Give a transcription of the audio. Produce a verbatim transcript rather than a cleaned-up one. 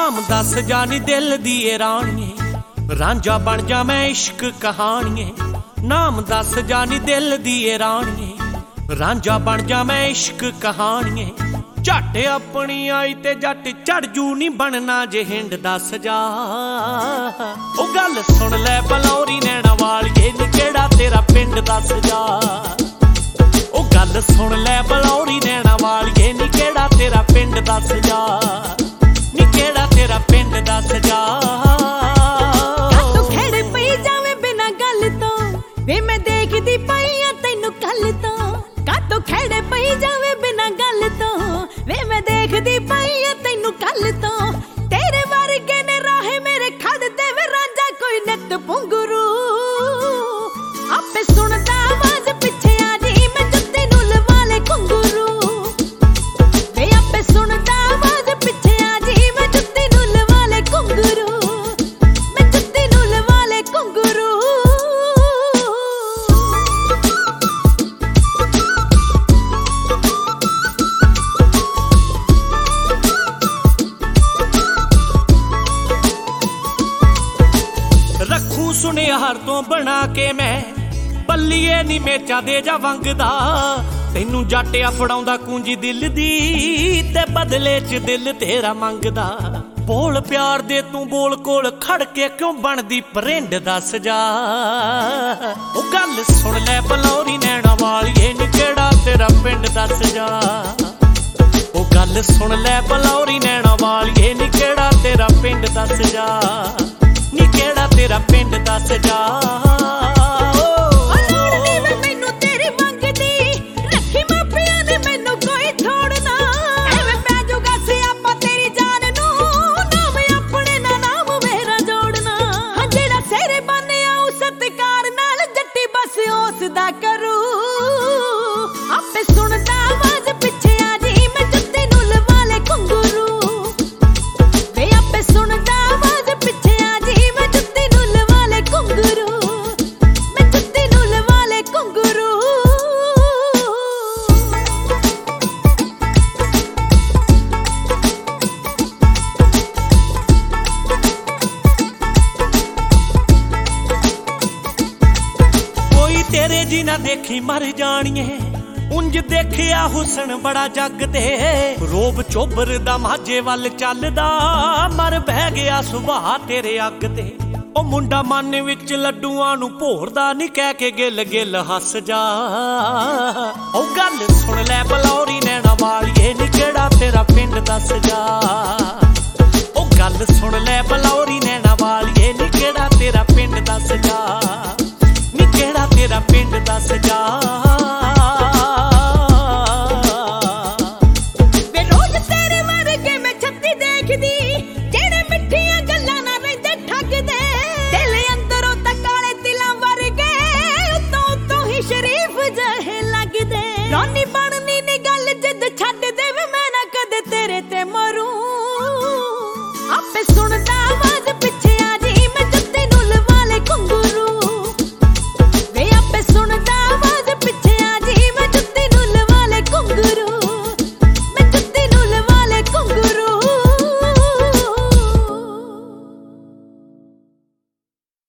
नाम दस जानी दिल दिए रानिए, रांझा बन जा मैं इश्क कहानिए। नाम दस जानी दिल दिए रानिए, रांझा बन जा मैं इश्क कहानिए। झट अपनी आई ते जट चढ़ जू नी बनना जे हिंड दस जा। ओ गल सुन लै बलौरी नैना वालिए नी केड़ा तेरा पिंड दस जा। ओ गल सुन लै बलौरी नैना वालिए नी केड़ा तेरा पिंड दस जा। नी केड़ा तेरा पिंड दस जा। तू खेड़ पई जावे बिना गल तो वे मैं देखदी पई आ तैनू कल तो। कातों खेड़ पई जावे बिना गल तो वे मैं देखदी पई आ तैनू कल तो। तेरे वर्गे ने राहे मेरे खड़ दे वे रांझा कोई नट पुंगरू। आपे सुनदा आवाज पिछे आ जी मैं जुत्ती नू लवा ले घुंगरू। वे आपे सुनदा आवाज पिछे आ जी मैं जुत्ती नू लवा ले घुंगरू। मैं जुत्ती नू लवा ले घुंगरू। रखू सुनिहार तो बना के मैं पल्लीए नी मेचा दे जा वंगदा। तैनू जाटिया फड़ाउंदा कुंजी दिल दी ते बदले च दिल तेरा मंगदा। बोल प्यार दे तू बोल कोल खड़ के क्यों बनदी परिंड दस जा। ओ गल सुन लै बलौरी नैना वालिए नी केड़ा तेरा पिंड दस जा। ओ गल सुन लै बलौरी नैना वालिए नी केड़ा तेरा पिंड दस जा। नी केड़ा तेरा पिंड दस जा। करू आपे सुनदा आवाज पिछे आ जी मैं जुत्ती नू लवा ले घुंगरू। वे आपे सुनदा आवाज पिछे आ जी मैं जुत्ती नू लवा ले घुंगरू। मैं जुत्ती नू लवा ले घुंगरू। तेरे जी ना देखी मर जानिए उंज देखिया हुसन बड़ा जग ते। रोब चोबर दा माझे वल चलदा मर बह गया सुभाह तेरे अग ते। ओ मुंडा मन विच लड्डूआं नू भोरदा नी कह के गिल गिल हस जा। ओ गल सुन लै बलौरी नैना वालिए नी केड़ा तेरा पिंड दस जा। ओ गल सुन लै बलौरी नैना वालिए नी केड़ा तेरा पिंड दस जा। नी केड़ा तेरा पिंड दस जा।